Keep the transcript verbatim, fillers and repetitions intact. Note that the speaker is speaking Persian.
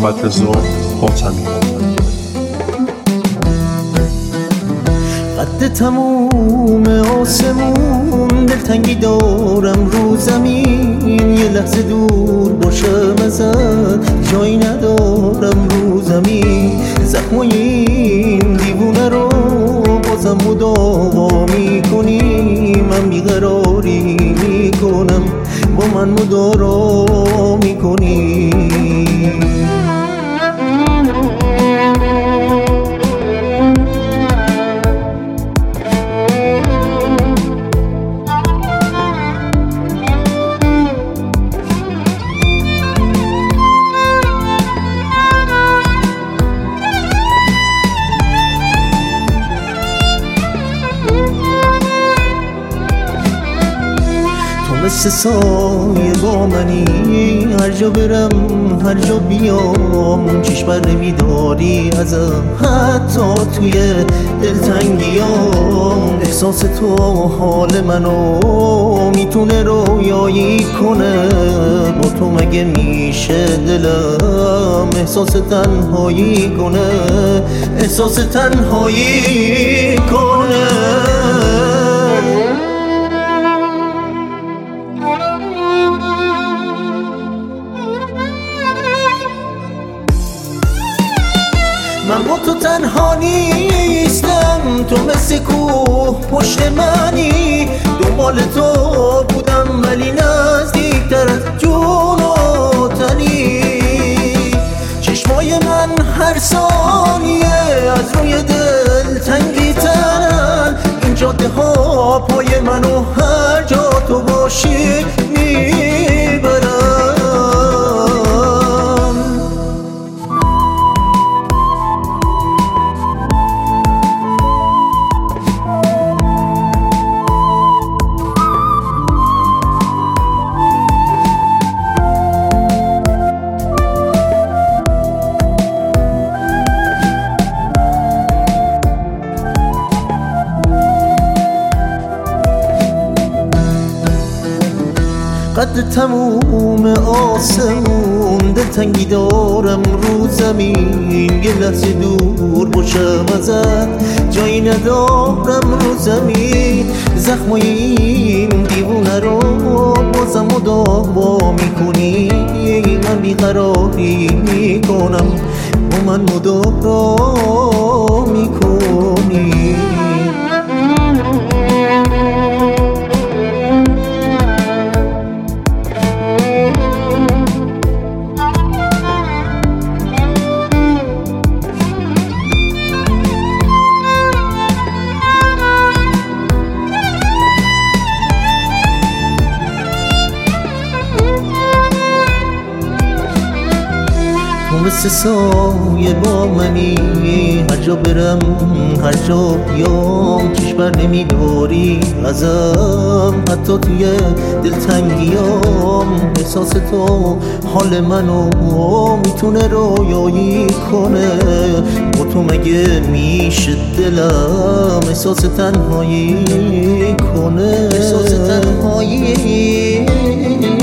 محمد رضا حاتمی. قد تموم آسمون دلتنگی دارم رو زمین، یه لحظه دور باشم ازت جایی ندارم رو زمین. زخمای این دیوونه رو بازم مداوا میکنی، من بیقراری میکنم با من مدارا میکنی. مثل سایه با منی، هر جا برم هر جا بیام چشم بر نمیداری ازم، حتی توی دلتنگیام. احساس تو حال منو میتونه رویایی کنه، با تو مگه میشه دلم احساس تنهایی کنه، احساس تنهایی کنه. من با تو تنها نیستم، تو مثل کوه پشت منی، دنبال تو بودم ولی نزدیکتر از جون و تنی. چشمای من هر ثانیه از روی دل تنگی ترن، این جاده ها پای منو هر جا تو باشی میبرن. قد تموم آسمون دلتنگی دارم رو زمین، یه لحظه دور باشم ازت جایی ندارم رو زمین. زخمای این دیوونه رو بازم مداوا میکنی، من بیقراری میکنم با من مدارا میکنی. مثل سایه با منی، هر جا برم هر جا بیام چشم بر نمیداری ازم، حتی توی دلتنگیام. احساس تو حال منو میتونه رویایی کنه، با تو مگه میشه دلم احساس تنهایی کنه، احساس تنهایی